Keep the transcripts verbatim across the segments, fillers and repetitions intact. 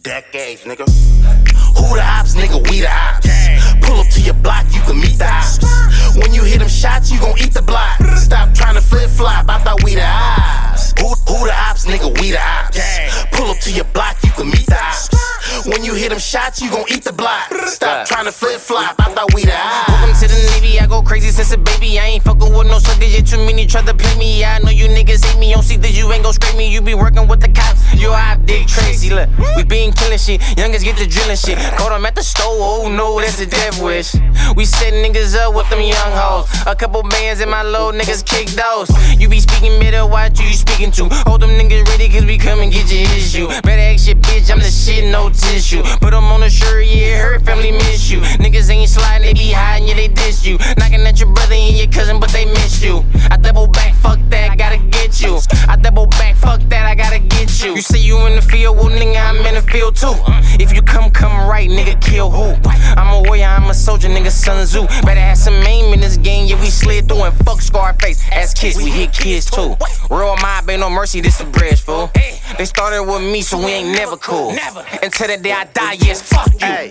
decades, nigga. Who the ops, nigga? We the ops. Pull up to your block, you can meet the ops. When you hit them shots, you gon' eat the block. Stop trying to flip flop, I thought we the ops. Who, who the ops, nigga? We the ops. Pull up to your block, you can meet the ops. When you hit them shots, you gon' eat the block. Stop trying to flip flop, I thought we the ops. Welcome to the Navy, I go crazy since a baby. I ain't fucking with no suckers, yet too many try to play me. I know you niggas hate me, don't see that you ain't gon' scrape me. You be working with the cops, you a Dick Tracy. Look, we been killing shit, youngest get the drilling shit. Caught them at the store, oh no, that's a death wish. We set niggas up with them young hoes. A couple bands and my little niggas kick those. You be speaking middle, what you speaking to? Hold them niggas ready, cause we come and get your issue. Better ask your bitch, I'm the shit, no tissue. Put them on the shirt, yeah, her family miss you. Niggas ain't sliding, they be hiding, yeah, they diss you. Knocking at your brother and your cousin, but they miss you. I double back, fuck that, gotta get you. I double back, fuck that, I gotta get you. You say you in the field, well, nigga, I'm in the field too. If you come, come right, nigga, kill who? I'm a warrior, I'm a soldier, nigga, Sun Tzu. Better have some aim in this game, yeah, we slid through and fuck Scarface. Ass kids, we hit kids too. Real mob, ain't no mercy, this a bridge, fool. They started with me, so we ain't never cool. Until the day I die, yes, fuck you. Hey.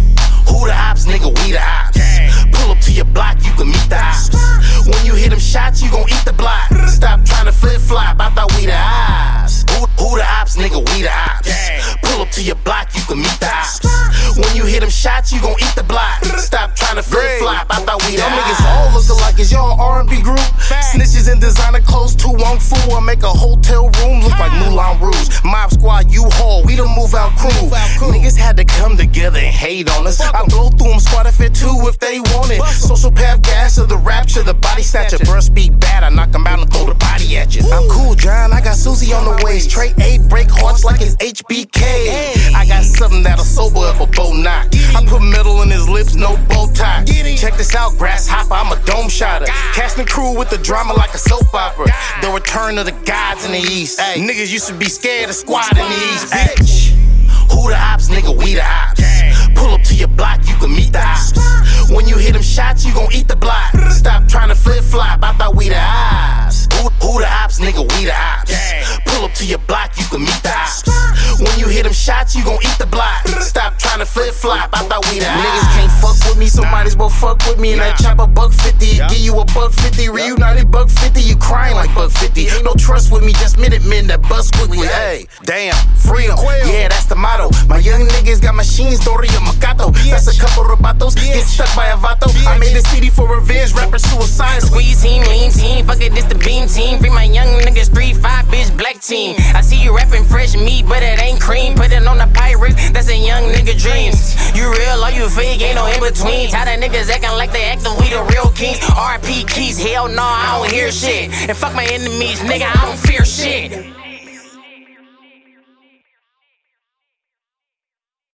Who the ops, nigga? We the ops. Pull up to your block, you can meet the ops. When you hit them shots, you gon' eat the block. Stop trying to flip flop, I thought we the ops. Who, who the ops, nigga? We the ops. Pull up to your block, you can meet the ops. When you hit them shots, you gon' eat the block. Stop trying to flip flop, I thought we the ops. Y'all niggas all look alike, is y'all R and B group? Snitches in designer clothes, too Wong Fu. I make a hotel room look like Moulin Rouge. Mob Squad, U-Haul, we the move out crew. Niggas had to come together and hate on us. I blow through them, squad if it too if they want it. Social path gas of the rapture, the body snatcher. Bruh speak bad, I knock them out and throw the body at you. I'm cool, John, I got Susie on the waist. Trey eight, break hearts like it's H B K. I got something that'll sober up a bow knock. I put metal in his lips, no bow tie. Check this out, grasshopper, I'm a dome shotter. Cast the crew with the drama like a soap opera. The return of the gods in the east. Ay, niggas used to be scared of squad in the east. Bitch. Who the ops, nigga? We the ops. Pull up to your block, you can meet the ops. When you hit them shots, you gon' eat the block. Stop trying to flip flop, I thought we the ops. Who, who the ops, nigga? We the ops. Pull up to your block, you can meet the ops. When you hit them shots, you gon' eat the block. Stop trying to flip flop, I thought we the ops. Niggas can't fuck with me, so might as well fuck with me. And I chop a buck fifty, give you a buck fifty. Reunited buck fifty, you crying like buck fifty. No trust with me, just minute men that bust quickly. Hey, damn, free 'em. Yeah, that's the motto. My young niggas got machines, Doria Macato. That's a couple robatos, get stuck by a vato. I made a C D for revenge, rapper suicide. Squeeze team, lean team, fuck it, this the beam team. Free my young niggas, three five bitch, black team. I see you rapping fresh meat, but it ain't cream. Put it on the pirates, that's a young nigga dreams. You real or you fake, ain't no in between. Tired of niggas acting like they actin', we the real kings. R P keys, hell no, I don't hear shit. And fuck my enemies, nigga, I don't fear shit.